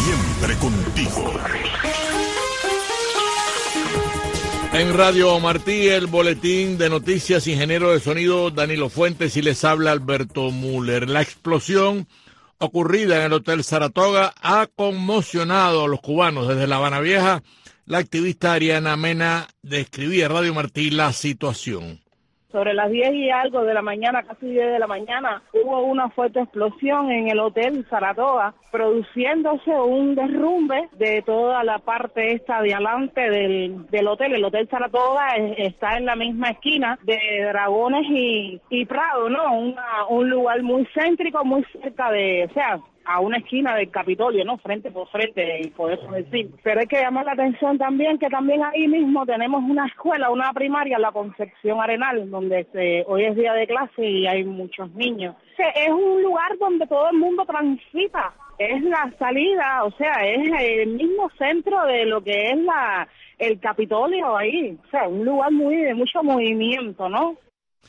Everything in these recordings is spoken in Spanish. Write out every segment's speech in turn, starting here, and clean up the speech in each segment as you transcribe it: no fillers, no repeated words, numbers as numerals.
Siempre contigo. En Radio Martí, el boletín de noticias, ingeniero de sonido Danilo Fuentes, y les habla Alberto Müller. La explosión ocurrida en el Hotel Saratoga ha conmocionado a los cubanos. Desde La Habana Vieja, la activista Ariana Mena describía a Radio Martí la situación. Sobre las 10 y algo de la mañana, casi 10 de la mañana, hubo una fuerte explosión en el Hotel Saratoga, produciéndose un derrumbe de toda la parte esta de adelante del hotel. El Hotel Saratoga está en la misma esquina de Dragones y Prado, ¿no? Un lugar muy céntrico, muy cerca de, o sea, a una esquina del Capitolio, ¿no? Frente por frente, podemos decir. Pero hay que llamar la atención también que también ahí mismo tenemos una escuela, una primaria, la Concepción Arenal, donde hoy es día de clase y hay muchos niños. Es un lugar donde todo el mundo transita, es la salida, o sea, es el mismo centro de lo que es el Capitolio ahí, o sea, un lugar de mucho movimiento, ¿no?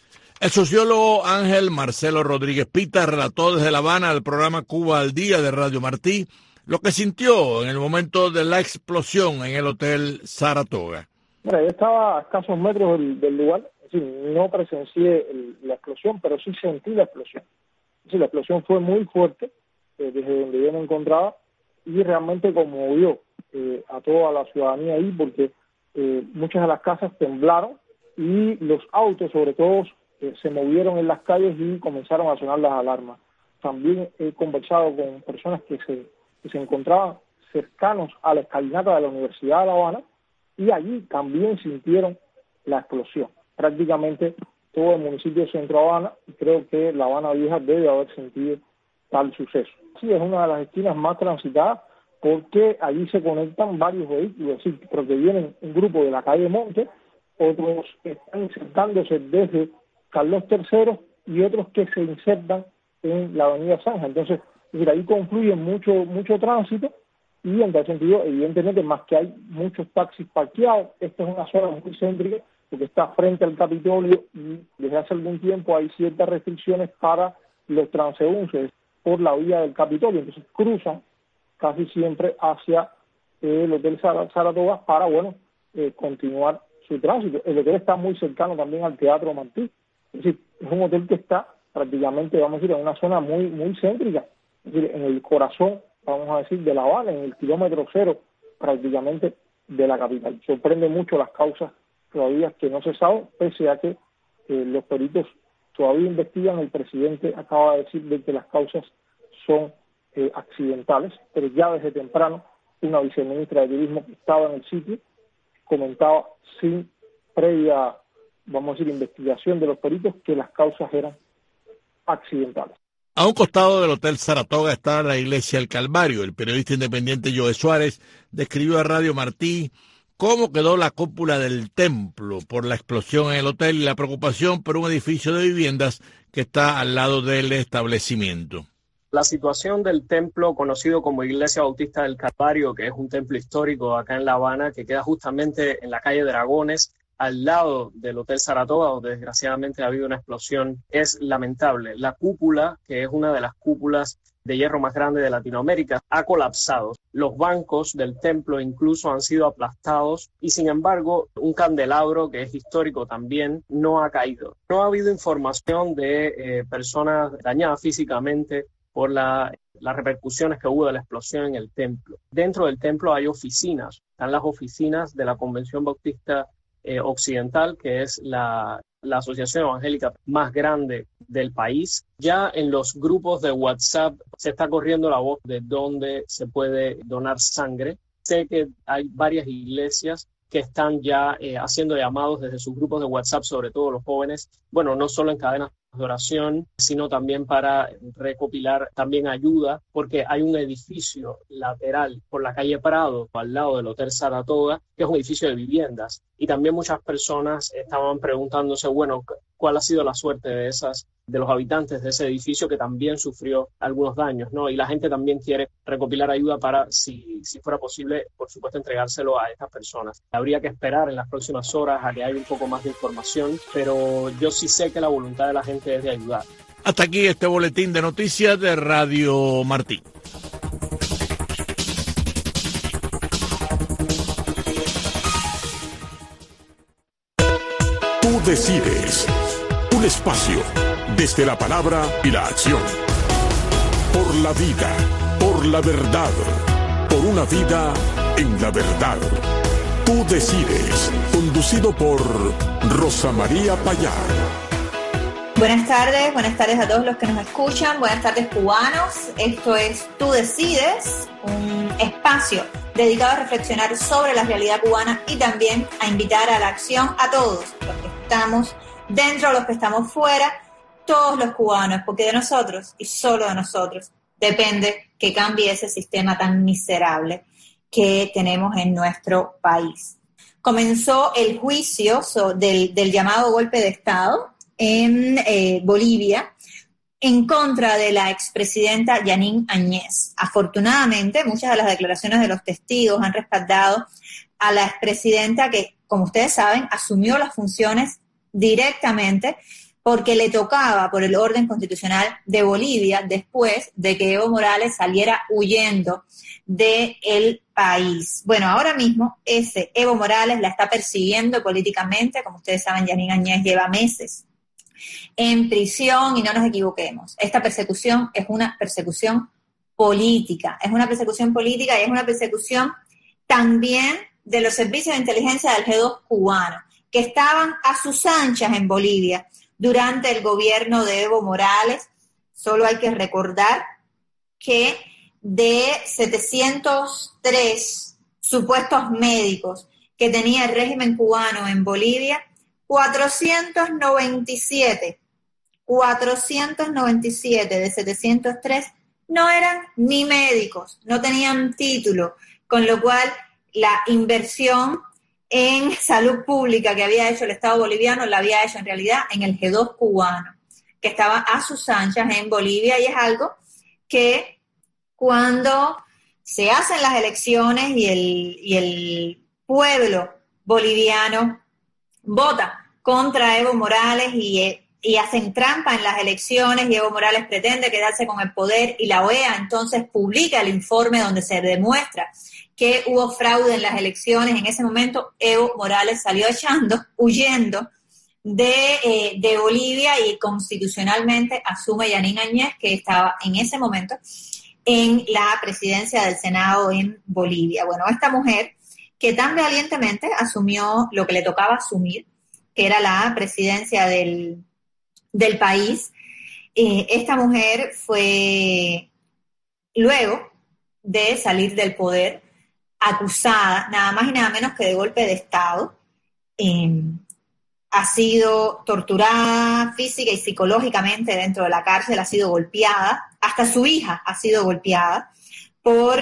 El sociólogo Ángel Marcelo Rodríguez Pita relató desde La Habana el programa Cuba al Día de Radio Martí lo que sintió en el momento de la explosión en el Hotel Saratoga. Mira, yo estaba a escasos metros del lugar, es decir, no presencié la explosión, pero sí sentí la explosión. Es decir, la explosión fue muy fuerte desde donde yo me encontraba y realmente conmovió a toda la ciudadanía ahí porque muchas de las casas temblaron y los autos, sobre todo, se movieron en las calles y comenzaron a sonar las alarmas. También he conversado con personas que se encontraban cercanos a la escalinata de la Universidad de La Habana y allí también sintieron la explosión. Prácticamente todo el municipio de Centro Habana, y creo que La Habana Vieja debe haber sentido tal suceso. Sí, es una de las esquinas más transitadas porque allí se conectan varios vehículos, es decir, porque vienen un grupo de la calle Monte, otros están insertándose desde Carlos III y otros que se insertan en la avenida Zanja. Entonces, ahí confluye mucho tránsito y en tal sentido, evidentemente, más que hay muchos taxis parqueados, esta es una zona muy céntrica porque está frente al Capitolio y desde hace algún tiempo hay ciertas restricciones para los transeúntes por la vía del Capitolio. Entonces cruzan casi siempre hacia el Hotel Saratoga para, continuar su tránsito. El hotel está muy cercano también al Teatro Martí. Es decir, es un hotel que está prácticamente, vamos a decir, en una zona muy céntrica, es decir, en el corazón, vamos a decir, de La Habana, en el kilómetro cero prácticamente de la capital. Sorprende mucho las causas todavía que no se saben, pese a que los peritos todavía investigan. El presidente acaba de decir de que las causas son accidentales, pero ya desde temprano una viceministra de Turismo que estaba en el sitio comentaba sin previa, vamos a decir, investigación de los peritos, que las causas eran accidentales. A un costado del Hotel Saratoga está la Iglesia del Calvario. El periodista independiente Joe Suárez describió a Radio Martí cómo quedó la cúpula del templo por la explosión en el hotel y la preocupación por un edificio de viviendas que está al lado del establecimiento. La situación del templo conocido como Iglesia Bautista del Calvario, que es un templo histórico acá en La Habana, que queda justamente en la calle Dragones, al lado del Hotel Saratoga, donde desgraciadamente ha habido una explosión, es lamentable. La cúpula, que es una de las cúpulas de hierro más grande de Latinoamérica, ha colapsado. Los bancos del templo incluso han sido aplastados y, sin embargo, un candelabro, que es histórico también, no ha caído. No ha habido información de personas dañadas físicamente por las repercusiones que hubo de la explosión en el templo. Dentro del templo hay oficinas, están las oficinas de la Convención Bautista Occidental, que es la asociación evangélica más grande del país. Ya en los grupos de WhatsApp se está corriendo la voz de dónde se puede donar sangre. Sé que hay varias iglesias que están ya haciendo llamados desde sus grupos de WhatsApp, sobre todo los jóvenes, no solo en cadenas de oración, sino también para recopilar también ayuda, porque hay un edificio lateral por la calle Prado, al lado del Hotel Saratoga, que es un edificio de viviendas. Y también muchas personas estaban preguntándose, cuál ha sido la suerte de los habitantes de ese edificio que también sufrió algunos daños, ¿no? Y la gente también quiere recopilar ayuda para, si fuera posible, por supuesto, entregárselo a estas personas. Habría que esperar en las próximas horas a que haya un poco más de información, pero yo sí sé que la voluntad de la gente es de ayudar. Hasta aquí este boletín de noticias de Radio Martí. decides. Un espacio desde la palabra y la acción. Por la vida, por la verdad, por una vida en la verdad. Tú decides. Conducido por Rosa María Payá. Buenas tardes a todos los que nos escuchan, buenas tardes cubanos. Esto es Tú Decides, un espacio dedicado a reflexionar sobre la realidad cubana y también a invitar a la acción a todos, los que estamos dentro, los que estamos fuera, todos los cubanos, porque de nosotros y solo de nosotros depende que cambie ese sistema tan miserable que tenemos en nuestro país. Comenzó el juicio del llamado golpe de Estado en Bolivia en contra de la expresidenta Jeanine Áñez. Afortunadamente, muchas de las declaraciones de los testigos han respaldado a la expresidenta que, como ustedes saben, asumió las funciones directamente porque le tocaba por el orden constitucional de Bolivia después de que Evo Morales saliera huyendo del país. Bueno, ahora mismo ese Evo Morales la está persiguiendo políticamente. Como ustedes saben, Jeanine Áñez lleva meses en prisión y no nos equivoquemos. Esta persecución es una persecución política. Es una persecución política y es una persecución también de los servicios de inteligencia del G2 cubano, que estaban a sus anchas en Bolivia durante el gobierno de Evo Morales. Solo hay que recordar que de 703 supuestos médicos que tenía el régimen cubano en Bolivia, 497 de 703 no eran ni médicos, no tenían título, con lo cual la inversión en salud pública que había hecho el Estado boliviano la había hecho en realidad en el G2 cubano, que estaba a sus anchas en Bolivia, y es algo que cuando se hacen las elecciones y el pueblo boliviano vota contra Evo Morales y hacen trampa en las elecciones, y Evo Morales pretende quedarse con el poder, y la OEA entonces publica el informe donde se demuestra que hubo fraude en las elecciones. En ese momento Evo Morales salió huyendo de Bolivia, y constitucionalmente asume Jeanine Áñez, que estaba en ese momento en la presidencia del Senado en Bolivia. Bueno, esta mujer que tan valientemente asumió lo que le tocaba asumir, que era la presidencia del país, esta mujer fue, luego de salir del poder, acusada nada más y nada menos que de golpe de Estado. Ha sido torturada física y psicológicamente dentro de la cárcel, ha sido golpeada, hasta su hija ha sido golpeada por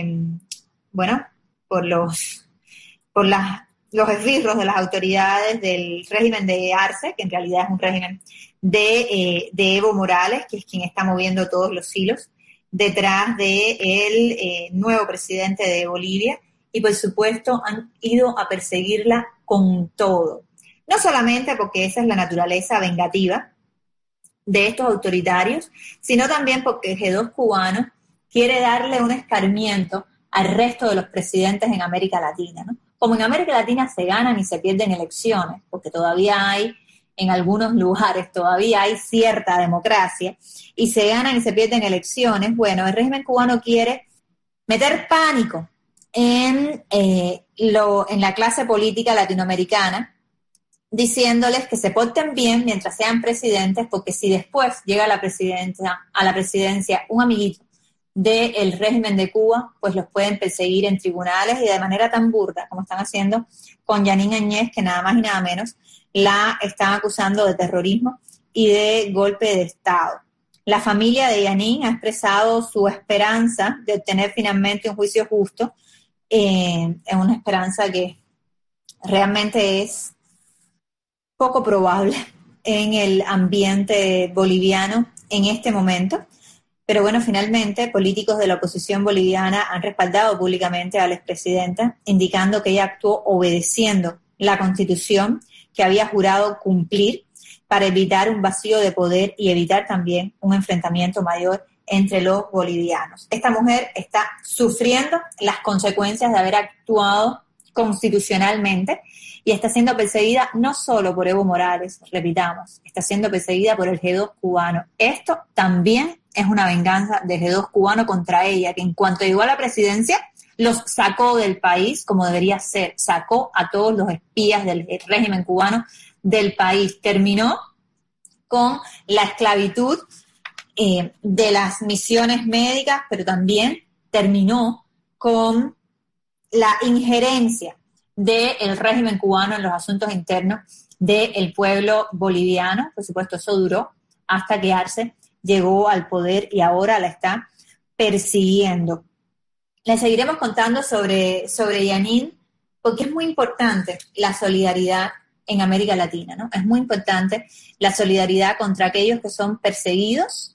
los esbirros de las autoridades del régimen de Arce, que en realidad es un régimen de Evo Morales, que es quien está moviendo todos los hilos detrás del nuevo presidente de Bolivia, y por supuesto han ido a perseguirla con todo. No solamente porque esa es la naturaleza vengativa de estos autoritarios, sino también porque el G2 cubano quiere darle un escarmiento al resto de los presidentes en América Latina, ¿no? Como en América Latina se ganan y se pierden elecciones, porque todavía hay, en algunos lugares, todavía hay cierta democracia, y se ganan y se pierden elecciones. Bueno, el régimen cubano quiere meter pánico en la clase política latinoamericana, diciéndoles que se porten bien mientras sean presidentes, porque si después llega a la presidencia un amiguito del régimen de Cuba, pues los pueden perseguir en tribunales, y de manera tan burda como están haciendo con Jeanine Áñez, que nada más y nada menos la están acusando de terrorismo y de golpe de Estado. La familia de Jeanine ha expresado su esperanza de obtener finalmente un juicio justo, es una esperanza que realmente es poco probable en el ambiente boliviano en este momento. Pero bueno, finalmente políticos de la oposición boliviana han respaldado públicamente a la expresidenta, indicando que ella actuó obedeciendo la Constitución que había jurado cumplir para evitar un vacío de poder y evitar también un enfrentamiento mayor entre los bolivianos. Esta mujer está sufriendo las consecuencias de haber actuado constitucionalmente y está siendo perseguida no solo por Evo Morales, repitamos, está siendo perseguida por el G2 cubano. Esto también es una venganza del G2 cubano contra ella, que en cuanto llegó a la presidencia los sacó del país como debería ser, sacó a todos los espías del régimen cubano del país, terminó con la esclavitud de las misiones médicas, pero también terminó con la injerencia del régimen cubano en los asuntos internos del pueblo boliviano. Por supuesto, eso duró hasta que Arce llegó al poder y ahora la está persiguiendo. Les seguiremos contando sobre Jeanine, porque es muy importante la solidaridad en América Latina, ¿no? Es muy importante la solidaridad contra aquellos que son perseguidos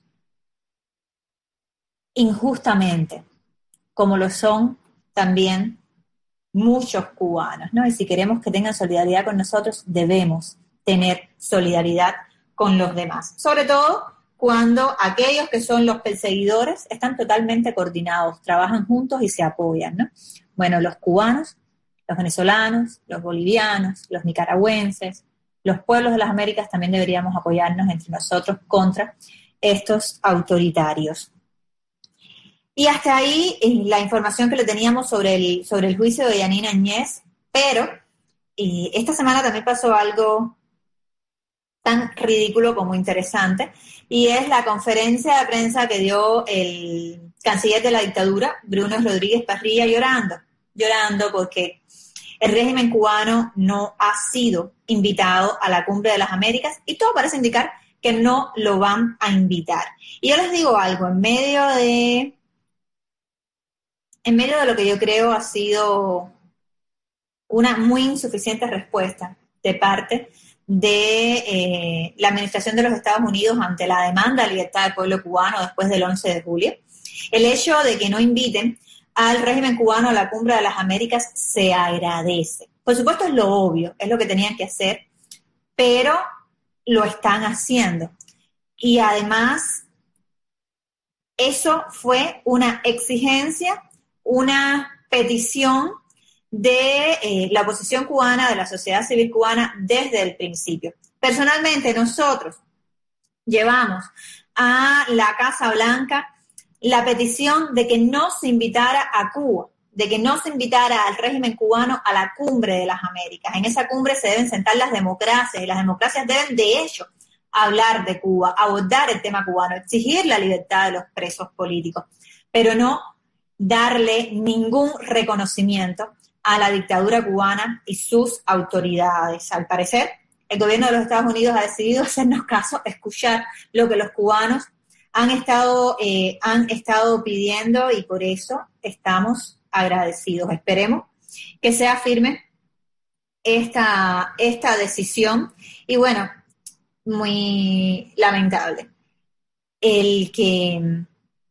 injustamente, como lo son también muchos cubanos, ¿no? Y si queremos que tengan solidaridad con nosotros, debemos tener solidaridad con los demás. Sobre todo cuando aquellos que son los perseguidores están totalmente coordinados, trabajan juntos y se apoyan, ¿no? Bueno, los cubanos, los venezolanos, los bolivianos, los nicaragüenses, los pueblos de las Américas también deberíamos apoyarnos entre nosotros contra estos autoritarios. Y hasta ahí la información que le teníamos sobre el juicio de Jeanine Áñez, pero esta semana también pasó algo tan ridículo como interesante, y es la conferencia de prensa que dio el canciller de la dictadura, Bruno Rodríguez Parrilla, llorando porque el régimen cubano no ha sido invitado a la Cumbre de las Américas y todo parece indicar que no lo van a invitar. Y yo les digo algo, en medio de lo que yo creo ha sido una muy insuficiente respuesta de parte de la administración de los Estados Unidos ante la demanda de libertad del pueblo cubano después del 11 de julio, el hecho de que no inviten al régimen cubano a la Cumbre de las Américas se agradece. Por supuesto es lo obvio, es lo que tenían que hacer, pero lo están haciendo. Y además, eso fue una exigencia, una petición de la oposición cubana, de la sociedad civil cubana desde el principio. Personalmente, nosotros llevamos a la Casa Blanca la petición de que no se invitara a Cuba, de que no se invitara al régimen cubano a la Cumbre de las Américas. En esa cumbre se deben sentar las democracias y las democracias deben, de hecho, hablar de Cuba, abordar el tema cubano, exigir la libertad de los presos políticos, pero no darle ningún reconocimiento a la dictadura cubana y sus autoridades. Al parecer, el gobierno de los Estados Unidos ha decidido hacernos caso, escuchar lo que los cubanos han estado pidiendo y por eso estamos agradecidos. Esperemos que sea firme esta decisión y bueno, muy lamentable el que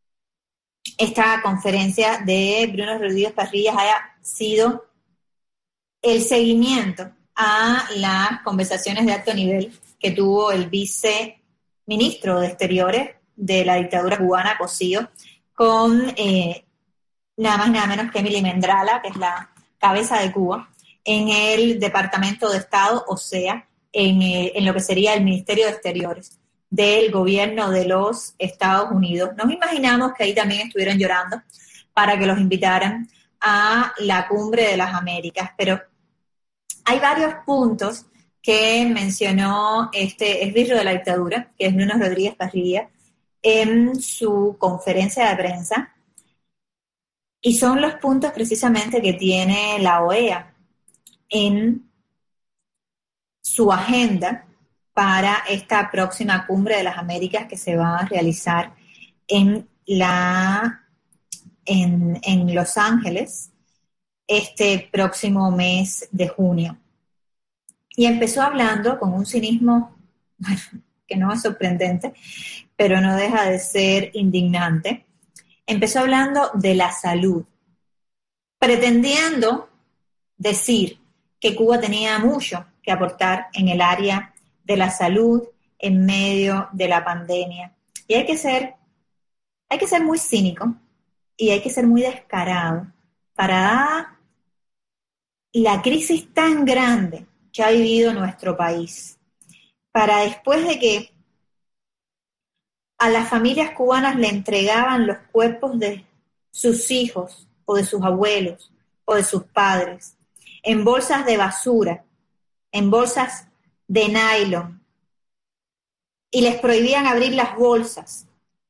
esta conferencia de Bruno Rodríguez Parrillas haya sido el seguimiento a las conversaciones de alto nivel que tuvo el viceministro de Exteriores de la dictadura cubana, Cosío, con nada más y nada menos que Emily Mendrala, que es la cabeza de Cuba, en el Departamento de Estado, o sea, en lo que sería el Ministerio de Exteriores del gobierno de los Estados Unidos. Nos imaginamos que ahí también estuvieron llorando para que los invitaran a la Cumbre de las Américas, pero hay varios puntos que mencionó este esbirro de la dictadura, que es Bruno Rodríguez Parrilla, en su conferencia de prensa, y son los puntos precisamente que tiene la OEA en su agenda para esta próxima Cumbre de las Américas que se va a realizar en Los Ángeles este próximo mes de junio. Y empezó hablando con un cinismo, bueno, que no es sorprendente, pero no deja de ser indignante. Empezó hablando de la salud, pretendiendo decir que Cuba tenía mucho que aportar en el área de la salud en medio de la pandemia. Y hay que ser muy cínico y hay que ser muy descarado para la crisis tan grande que ha vivido nuestro país, para después de que a las familias cubanas le entregaban los cuerpos de sus hijos o de sus abuelos o de sus padres en bolsas de basura, en bolsas de nylon, y les prohibían abrir las bolsas,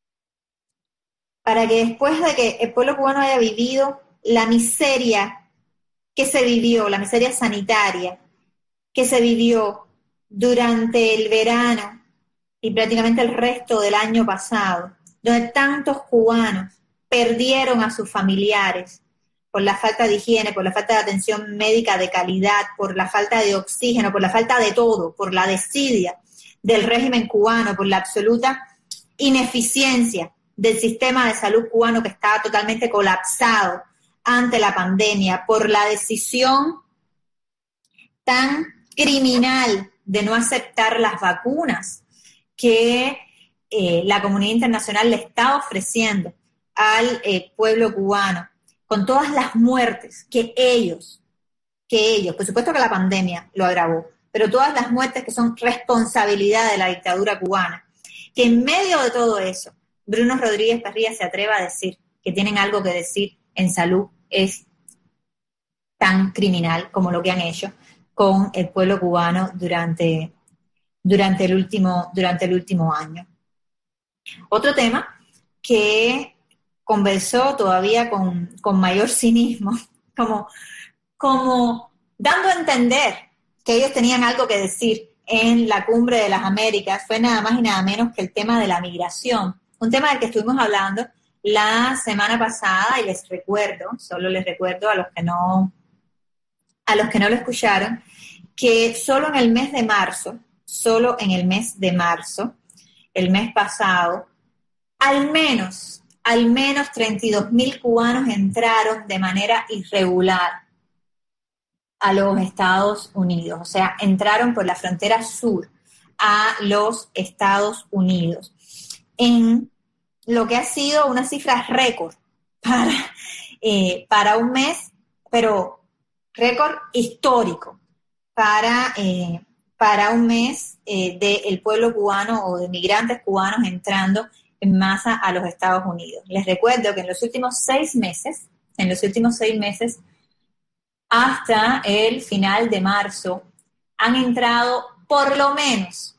para que después de que el pueblo cubano haya vivido la miseria que se vivió, la miseria sanitaria que se vivió durante el verano y prácticamente el resto del año pasado, donde tantos cubanos perdieron a sus familiares por la falta de higiene, por la falta de atención médica de calidad, por la falta de oxígeno, por la falta de todo, por la desidia del régimen cubano, por la absoluta ineficiencia del sistema de salud cubano que estaba totalmente colapsado ante la pandemia, por la decisión tan criminal de no aceptar las vacunas que la comunidad internacional le está ofreciendo al pueblo cubano, con todas las muertes que ellos, por supuesto que la pandemia lo agravó, pero todas las muertes que son responsabilidad de la dictadura cubana, que en medio de todo eso, Bruno Rodríguez Parrilla se atreva a decir que tienen algo que decir en salud, es tan criminal como lo que han hecho con el pueblo cubano durante el último año. Otro tema que conversó todavía con mayor cinismo, como dando a entender que ellos tenían algo que decir en la Cumbre de las Américas, fue nada más y nada menos que el tema de la migración, un tema del que estuvimos hablando la semana pasada, y solo les recuerdo a los que no lo escucharon, que solo en el mes de marzo, el mes pasado, al menos 32,000 cubanos entraron de manera irregular a los Estados Unidos, o sea, entraron por la frontera sur a los Estados Unidos, en lo que ha sido una cifra récord para un mes, pero récord histórico para un mes del pueblo cubano o de migrantes cubanos entrando en masa a los Estados Unidos. Les recuerdo que en los últimos 6 meses, hasta el final de marzo, han entrado por lo menos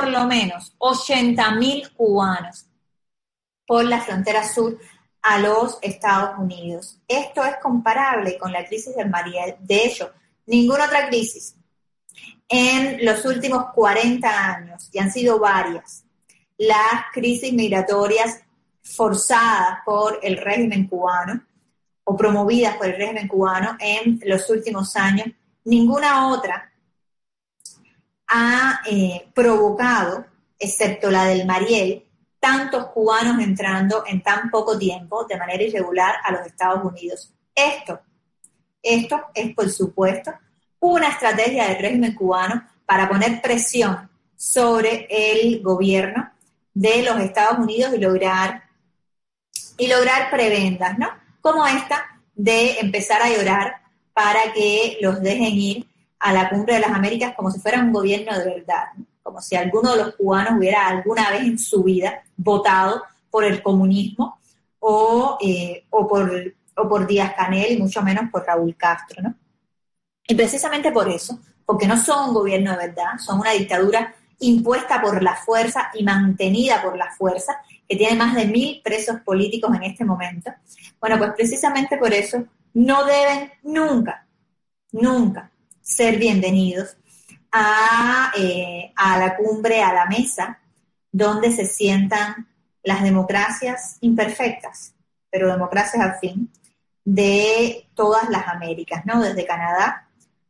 80,000 cubanos por la frontera sur a los Estados Unidos. Esto es comparable con la crisis del Mariel. De hecho, ninguna otra crisis en los últimos 40 años, y han sido varias, las crisis migratorias forzadas por el régimen cubano o promovidas por el régimen cubano en los últimos años, ninguna otra ha provocado, excepto la del Mariel, tantos cubanos entrando en tan poco tiempo de manera irregular a los Estados Unidos. Esto es, por supuesto, una estrategia del régimen cubano para poner presión sobre el gobierno de los Estados Unidos y lograr prebendas, ¿no? Como esta de empezar a llorar para que los dejen ir a la Cumbre de las Américas como si fuera un gobierno de verdad, ¿no? Como si alguno de los cubanos hubiera alguna vez en su vida votado por el comunismo o por Díaz-Canel, y mucho menos por Raúl Castro, ¿no? Y precisamente por eso, porque no son un gobierno de verdad, son una dictadura impuesta por la fuerza y mantenida por la fuerza, que tiene más de 1,000 presos políticos en este momento. Bueno, pues precisamente por eso no deben nunca ser bienvenidos a la cumbre, a la mesa, donde se sientan las democracias imperfectas, pero democracias al fin, de todas las Américas, ¿no? Desde Canadá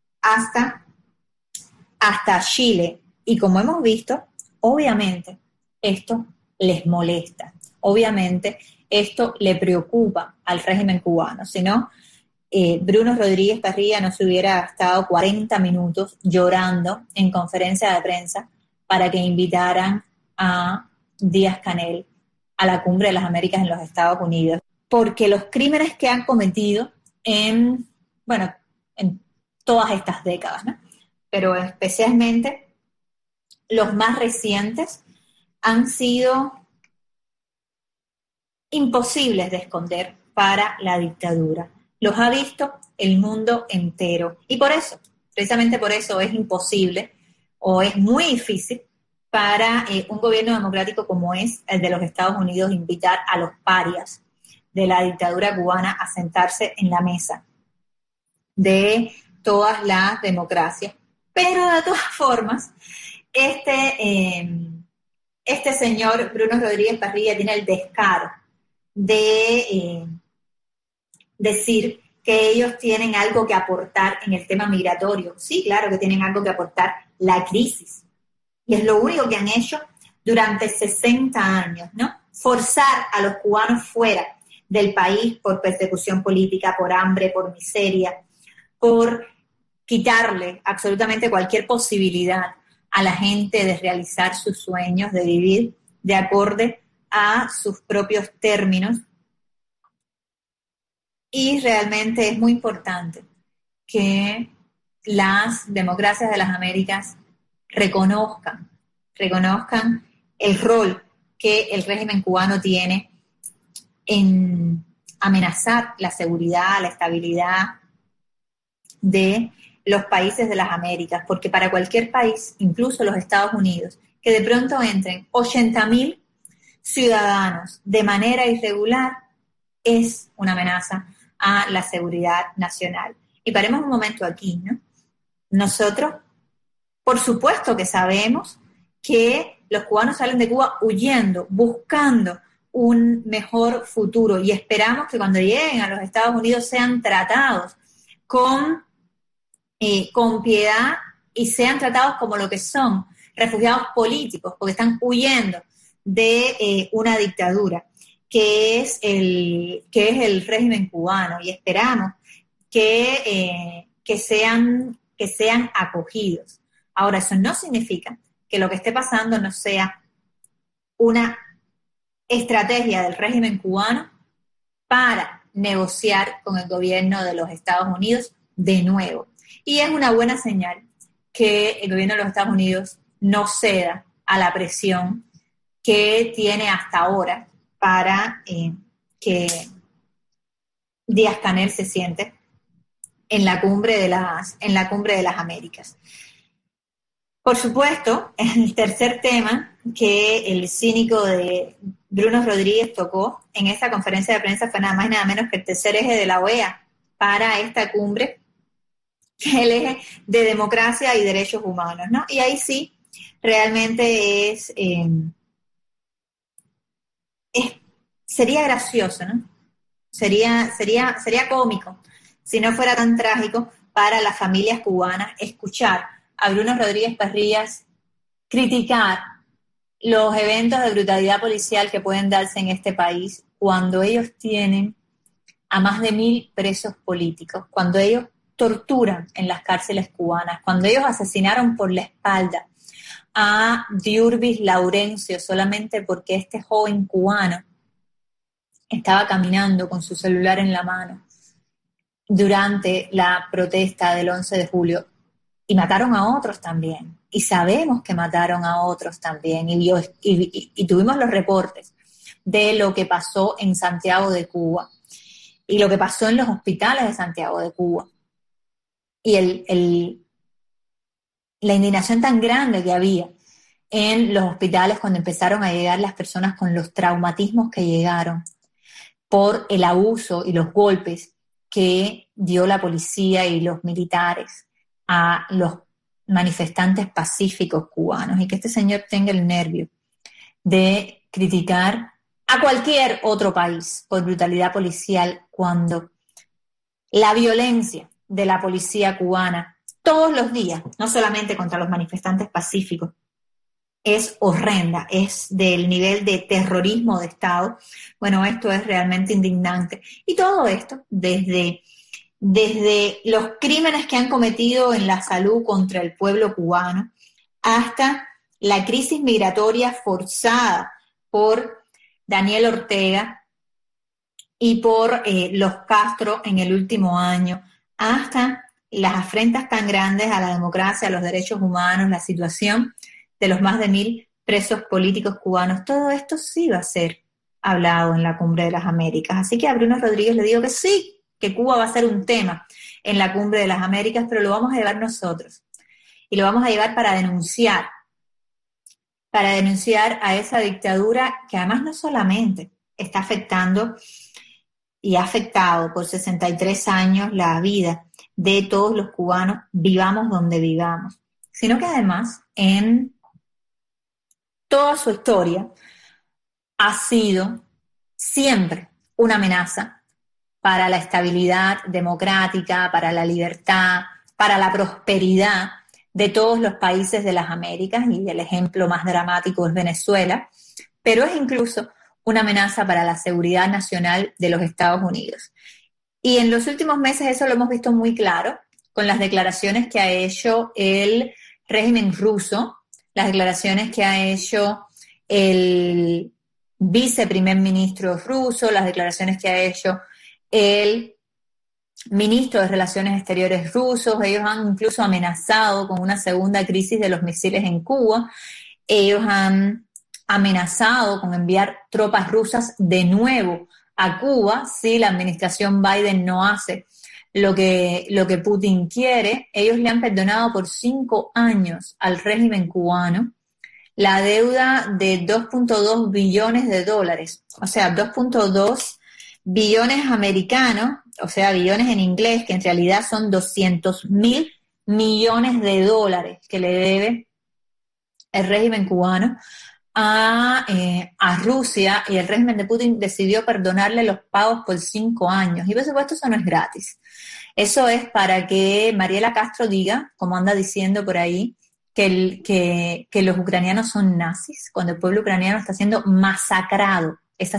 hasta Chile. Y como hemos visto, obviamente esto les molesta, obviamente esto le preocupa al régimen cubano, si no, Bruno Rodríguez Parrilla no se hubiera gastado 40 minutos llorando en conferencia de prensa para que invitaran a Díaz-Canel a la Cumbre de las Américas en los Estados Unidos, porque los crímenes que han cometido en todas estas décadas, ¿no? Pero especialmente los más recientes han sido imposibles de esconder para la dictadura. Los ha visto el mundo entero. Y por eso, precisamente por eso es imposible o es muy difícil para un gobierno democrático como es el de los Estados Unidos invitar a los parias de la dictadura cubana a sentarse en la mesa de todas las democracias. Pero de todas formas, este señor Bruno Rodríguez Parrilla tiene el descaro de decir que ellos tienen algo que aportar en el tema migratorio. Sí, claro que tienen algo que aportar, la crisis. Y es lo único que han hecho durante 60 años, ¿no? Forzar a los cubanos fuera del país por persecución política, por hambre, por miseria, por quitarle absolutamente cualquier posibilidad a la gente de realizar sus sueños, de vivir de acorde a sus propios términos. Y realmente es muy importante que las democracias de las Américas reconozcan el rol que el régimen cubano tiene en amenazar la seguridad, la estabilidad de los países de las Américas, porque para cualquier país, incluso los Estados Unidos, que de pronto entren 80.000 ciudadanos de manera irregular, es una amenaza a la seguridad nacional. Y paremos un momento aquí, ¿no? Nosotros, por supuesto que sabemos que los cubanos salen de Cuba huyendo, buscando un mejor futuro, y esperamos que cuando lleguen a los Estados Unidos sean tratados con piedad y sean tratados como lo que son, refugiados políticos, porque están huyendo de una dictadura que es el régimen cubano, y esperamos que sean acogidos. Ahora, eso no significa que lo que esté pasando no sea una estrategia del régimen cubano para negociar con el gobierno de los Estados Unidos de nuevo. Y es una buena señal que el gobierno de los Estados Unidos no ceda a la presión que tiene hasta ahora para que Díaz-Canel se siente en la cumbre de las Américas. Por supuesto, el tercer tema que el cínico de Bruno Rodríguez tocó en esta conferencia de prensa fue nada más y nada menos que el tercer eje de la OEA para esta cumbre, que es el eje de democracia y derechos humanos, ¿no? Y ahí sí, realmente sería gracioso, ¿no? Sería cómico si no fuera tan trágico para las familias cubanas escuchar a Bruno Rodríguez Parrillas criticar los eventos de brutalidad policial que pueden darse en este país cuando ellos tienen a más de 1.000 presos políticos, cuando ellos torturan en las cárceles cubanas, cuando ellos asesinaron por la espalda a Diurbis Laurencio solamente porque este joven cubano estaba caminando con su celular en la mano durante la protesta del 11 de julio. Y mataron a otros también. Y sabemos que mataron a otros también. Y tuvimos los reportes de lo que pasó en Santiago de Cuba y lo que pasó en los hospitales de Santiago de Cuba. Y la indignación tan grande que había en los hospitales cuando empezaron a llegar las personas con los traumatismos que llegaron por el abuso y los golpes que dio la policía y los militares a los manifestantes pacíficos cubanos, y que este señor tenga el nervio de criticar a cualquier otro país por brutalidad policial cuando la violencia de la policía cubana todos los días, no solamente contra los manifestantes pacíficos, es horrenda, es del nivel de terrorismo de Estado. Bueno, esto es realmente indignante. Y todo esto desde los crímenes que han cometido en la salud contra el pueblo cubano hasta la crisis migratoria forzada por Daniel Ortega y por los Castro en el último año, hasta las afrentas tan grandes a la democracia, a los derechos humanos, la situación de los más de 1.000 presos políticos cubanos, todo esto sí va a ser hablado en la Cumbre de las Américas. Así que a Bruno Rodríguez le digo que sí, que Cuba va a ser un tema en la Cumbre de las Américas, pero lo vamos a llevar nosotros. Y lo vamos a llevar para denunciar a esa dictadura que además no solamente está afectando y ha afectado por 63 años la vida de todos los cubanos, vivamos donde vivamos, sino que además en toda su historia ha sido siempre una amenaza para la estabilidad democrática, para la libertad, para la prosperidad de todos los países de las Américas, y el ejemplo más dramático es Venezuela, pero es incluso una amenaza para la seguridad nacional de los Estados Unidos. Y en los últimos meses eso lo hemos visto muy claro con las declaraciones que ha hecho el régimen ruso, las declaraciones que ha hecho el viceprimer ministro ruso, las declaraciones que ha hecho el ministro de Relaciones Exteriores rusos. Ellos han incluso amenazado con una segunda crisis de los misiles en Cuba. Ellos han amenazado con enviar tropas rusas de nuevo a Cuba si la administración Biden no hace lo que Putin quiere. Ellos le han perdonado por 5 años al régimen cubano la deuda de $2.2 billones, o sea, 2.2 billones americanos, o sea, billones en inglés, que en realidad son 200.000 millones de dólares que le debe el régimen cubano a Rusia, y el régimen de Putin decidió perdonarle los pagos por 5 años. Y por supuesto eso no es gratis. Eso es para que Mariela Castro diga, como anda diciendo por ahí, que los ucranianos son nazis, cuando el pueblo ucraniano está siendo masacrado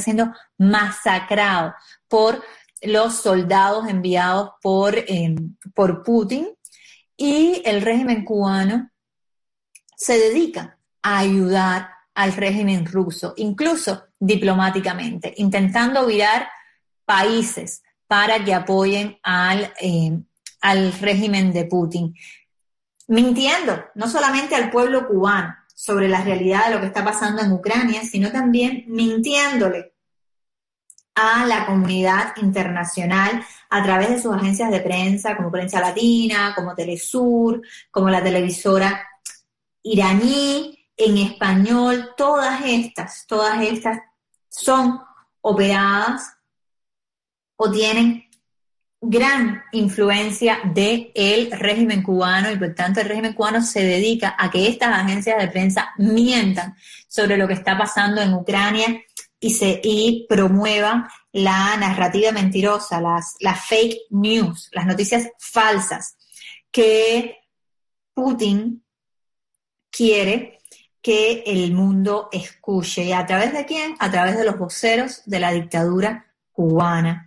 por los soldados enviados por Putin, y el régimen cubano se dedica a ayudar al régimen ruso, incluso diplomáticamente, intentando virar países para que apoyen al régimen de Putin, mintiendo no solamente al pueblo cubano sobre la realidad de lo que está pasando en Ucrania, sino también mintiéndole a la comunidad internacional a través de sus agencias de prensa, como Prensa Latina, como Telesur, como la televisora iraní en español. Todas estas son operadas o tienen gran influencia del régimen cubano, y por tanto el régimen cubano se dedica a que estas agencias de prensa mientan sobre lo que está pasando en Ucrania y promuevan la narrativa mentirosa, las fake news, las noticias falsas que Putin quiere que el mundo escuche. ¿Y a través de quién? A través de los voceros de la dictadura cubana.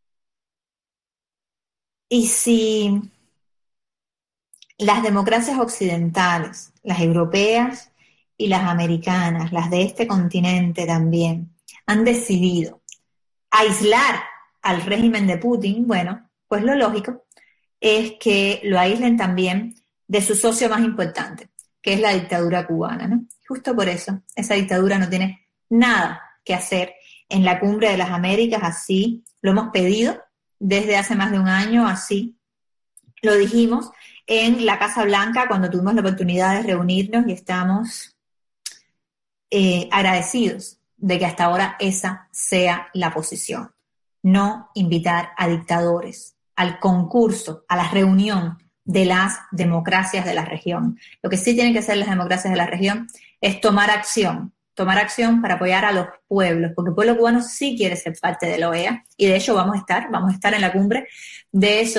Y si las democracias occidentales, las europeas y las americanas, las de este continente también, han decidido aislar al régimen de Putin, bueno, pues lo lógico es que lo aíslen también de su socio más importante, que es la dictadura cubana, ¿no? Justo por eso, esa dictadura no tiene nada que hacer en la Cumbre de las Américas. Así lo hemos pedido desde hace más de un año, así lo dijimos en la Casa Blanca cuando tuvimos la oportunidad de reunirnos, y estamos agradecidos de que hasta ahora esa sea la posición. No invitar a dictadores al concurso, a la reunión de las democracias de la región. Lo que sí tienen que hacer las democracias de la región es tomar acción para apoyar a los pueblos, porque el pueblo cubano sí quiere ser parte de la OEA, y de hecho vamos a estar en la cumbre de